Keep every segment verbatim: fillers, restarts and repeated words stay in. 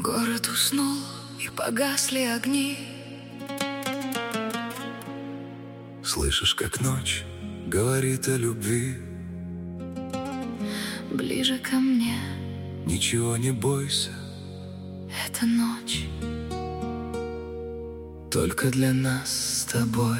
Город уснул, и погасли огни. Слышишь, как ночь говорит о любви? Ближе ко мне, Ничего не бойся, это ночь только для нас с тобой.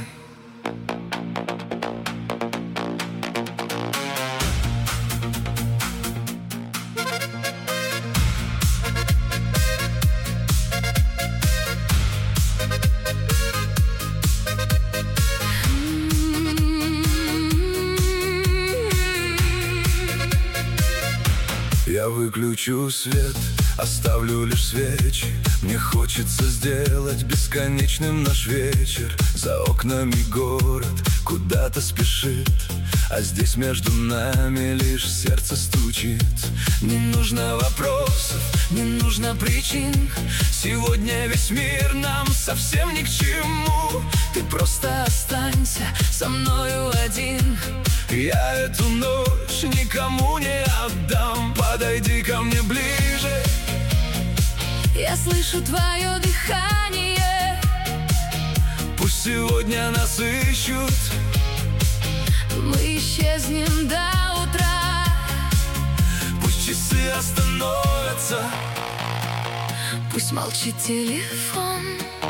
Я выключу свет, оставлю лишь свечи. Мне хочется сделать бесконечным наш вечер. За окнами город куда-то спешит, а здесь между нами лишь сердце стучит. Не нужно вопросов, не нужно причин. Сегодня весь мир нам совсем ни к чему. Ты просто останься со мною один. Я эту ночь никому не отдам. Подойди ко мне ближе. Я слышу твое дыхание. Пусть сегодня нас ищут. Мы исчезнем до утра. Пусть часы остановятся. Пусть молчит телефон.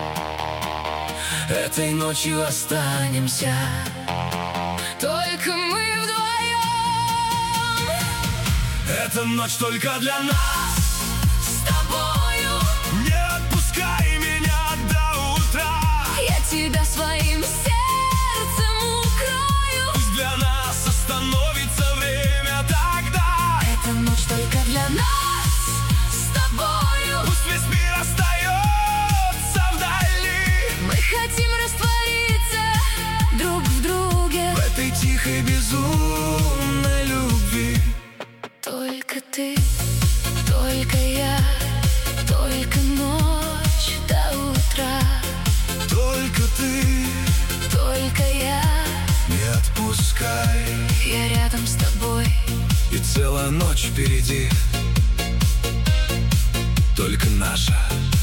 Этой ночью останемся только мы вдвоем. Эта ночь только для нас С тобою не отпускай меня до утра. я тебя своим сердцем укрою. Пусть для нас остановится время тогда. Эта ночь только для нас с тобою. Пусть весь мир остается вдали. Мы хотим раствориться друг в друге. В этой тихой безумной любви. Только ты, только я, только ночь до утра. Только ты, Только я, не отпускай. я рядом с тобой. И целая ночь впереди. Только наша,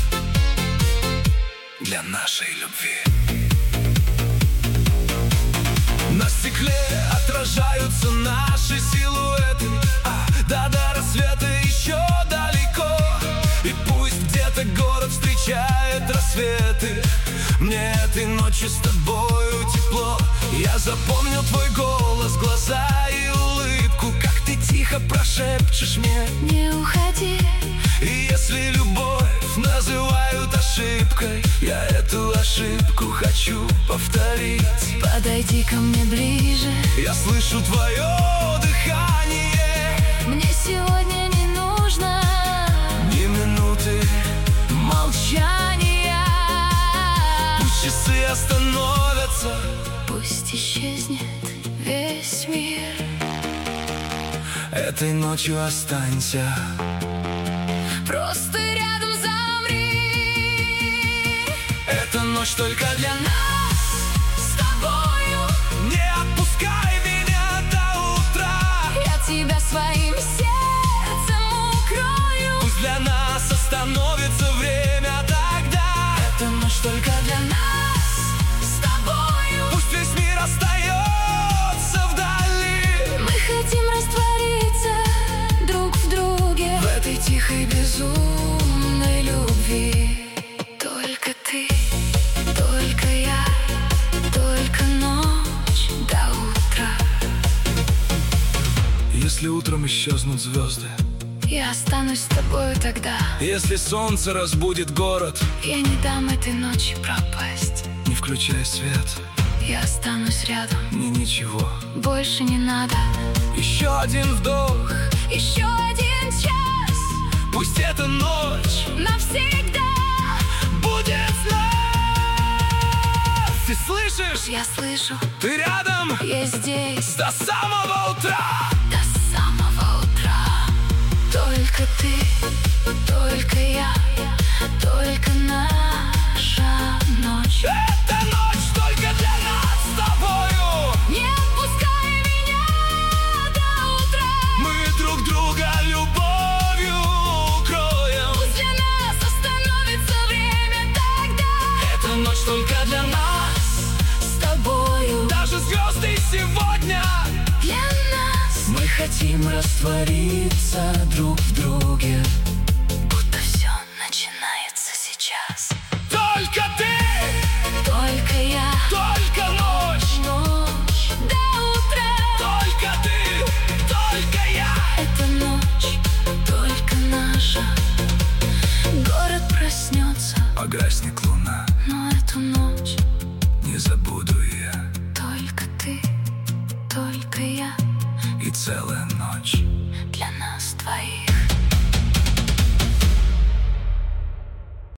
для нашей любви. На стекле отражаются наши силуэты, а да до рассвета еще далеко. И пусть где-то город встречает рассветы, мне этой ночью с тобою тепло. Я запомнил твой голос, глаза и улыбку, как ты тихо прошепчешь мне: Не уходи. и если любовь называют ошибкой, я эту ошибку хочу повторить. Подойди ко мне ближе. Я слышу твое дыхание. Мне сегодня не нужно Ни минуты, молчания. пусть часы остановятся. Пусть исчезнет весь мир. Этой ночью останься. Просто рядом замри. Эта ночь только для Для нас с тобою Не отпускай меня до утра. я тебя своим сердцем укрою. Пусть для нас остановится время тогда. Эта ночь только для нас с тобою. Пусть весь мир остается вдали. Мы хотим раствориться друг в друге. В этой тихой Безумной любви. Только ты, только я, только ночь до утра. Если утром исчезнут звезды, Я останусь с тобою тогда. если солнце разбудит город, Я не дам этой ночи пропасть. не включай свет, Я останусь рядом, ни ничего. больше не надо. Еще один вдох, Еще один час, пусть эта ночь навсегда. будет с нас. Ты слышишь? Я слышу, Ты рядом я здесь до самого утра. до самого утра. Только ты, только я, только наша ночь. Эта ночь только для нас с тобою. Не отпускай меня до утра. Мы друг друга любовью укроем. Пусть для нас хотим раствориться друг в друге, будто все начинается сейчас. только ты, Только я, только ночь, ночь до утра. только ты, только я. Эта ночь только наша. Город проснется, Погаснет луна, но эту ночь не забуду я, только ты, только я. и целая ночь